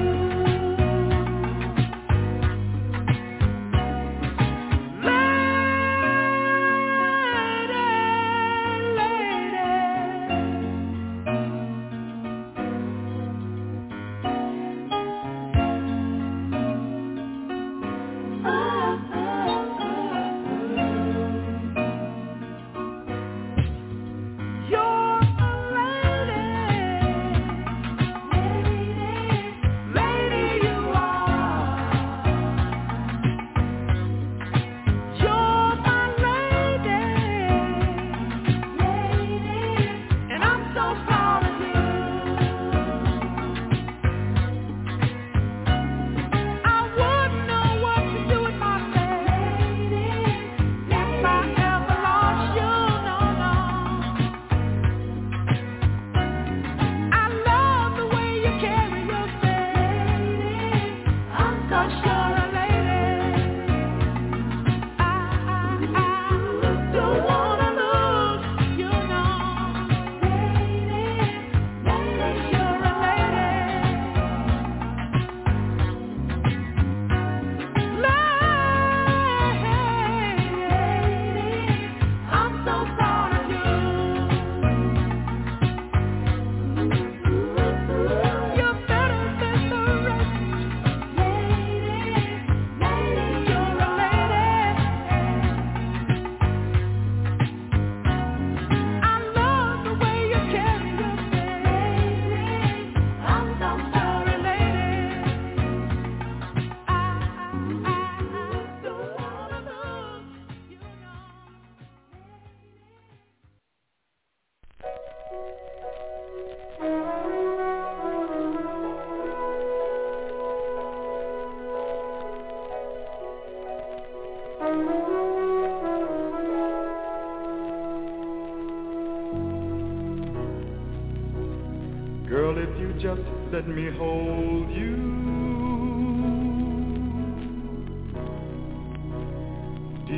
Girl, if you just let me hold you, deep in the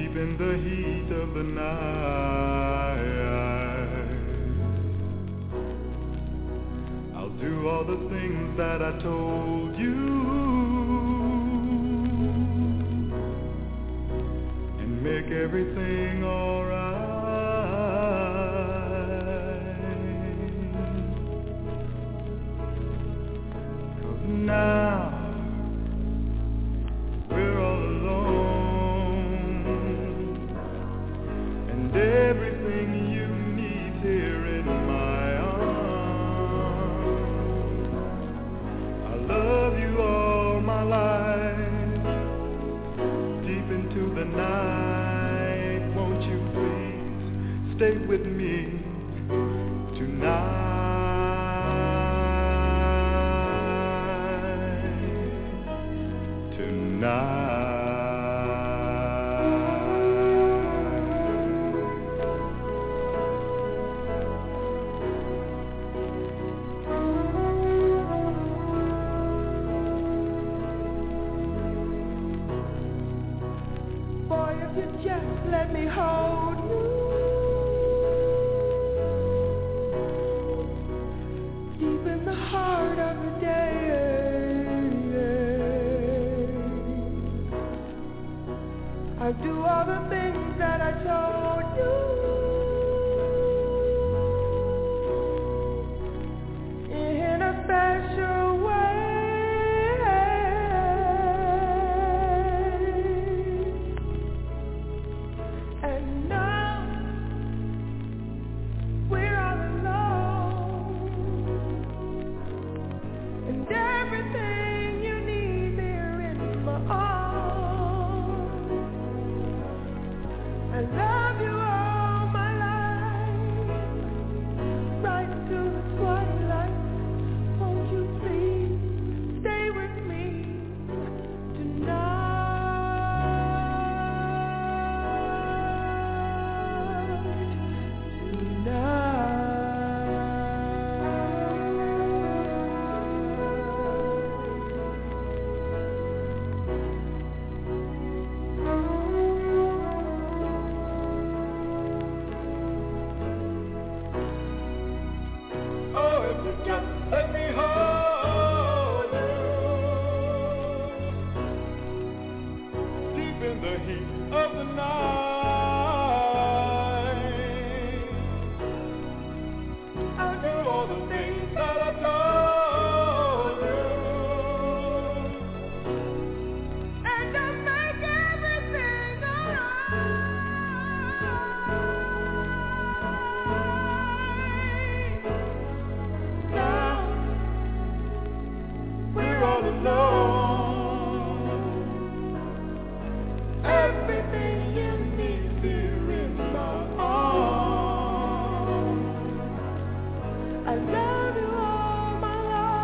the heat of the night. I'll do all the things that I told you and make everything alright. 'Cause now we're all alone, and everything you need here in my arms. I love you all my life, deep into the night. Won't you please stay with me tonight? Boy, if you just let me hold you deep in the heart of the day, I'll do all the things that I told you in a special way. And now we're all alone, and everything you need here in my arms. I love you all my life, right to the twilight. Won't you please stay with me tonight? Oh, if you just let me hold you deep in the heat of the night, I'll do all the things that I told you, and I'll make everything alright. Now we're all alone, everything you need here in my arms. I love you all my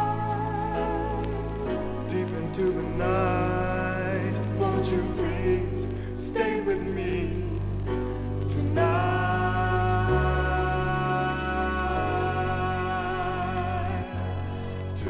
life, deep into the night. Won't you please stay with me tonight?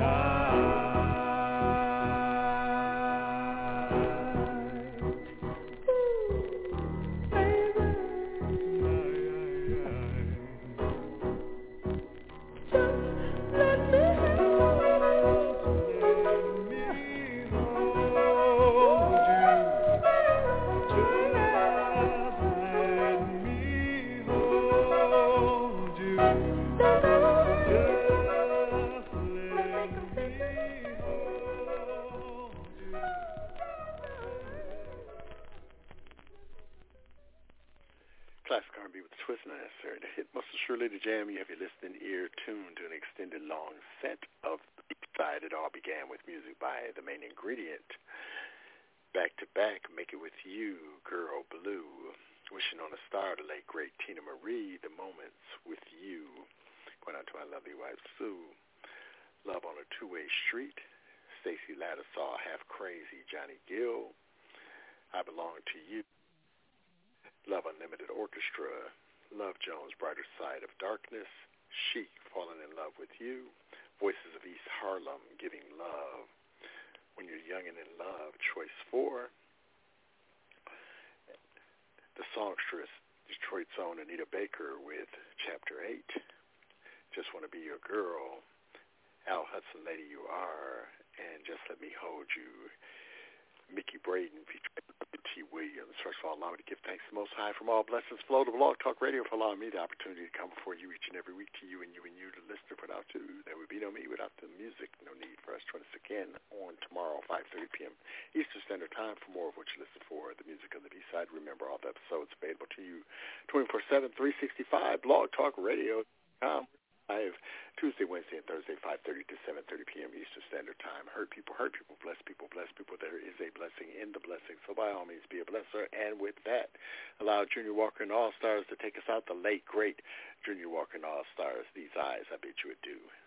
Classic R and B with a twist, not necessary to hit. Most assuredly the jam. You have your listening ear tuned to an extended long set of the B-side. It all began with music by The Main Ingredient. Back to back, Make It With You, Girl Blue, Wishing on a Star, the late great Tina Marie, The Moments With You, going out to my lovely wife Sue, Love on a Two-Way Street, Stacey Lattisaw, Half Crazy, Johnny Gill, I Belong to You, Love Unlimited Orchestra, Love Jones, Brighter Side of Darkness, Chic, Falling in Love with You, Voices of East Harlem, Giving Love, When You're Young and in Love, Choice four, songstress, Detroit's own Anita Baker with Chapter eight. Just Want to Be Your Girl. Al Hudson, Lady You Are, and Just Let Me Hold You. Mickey Braden featuring T. Williams. First of all, allow me to give thanks to the Most High from all blessings flow to Blog Talk Radio for allowing me the opportunity to come before you each and every week to you and you and you, the listener, put out to. There would be no me without the music. No need for us to join us again on tomorrow, five thirty p.m. Eastern Standard Time for more of what you listen for, the music of the B-side. Remember, all the episodes available to you twenty-four seven, three sixty-five, blog talk radio dot com. Live Tuesday, Wednesday, and Thursday, five thirty to seven thirty p.m. Eastern Standard Time. Hurt people, hurt people, bless people, bless people. There is a blessing in the blessing. So by all means, be a blesser. And with that, allow Junior Walker and All Stars to take us out. The late, great Junior Walker and All Stars. These eyes, I bid you adieu.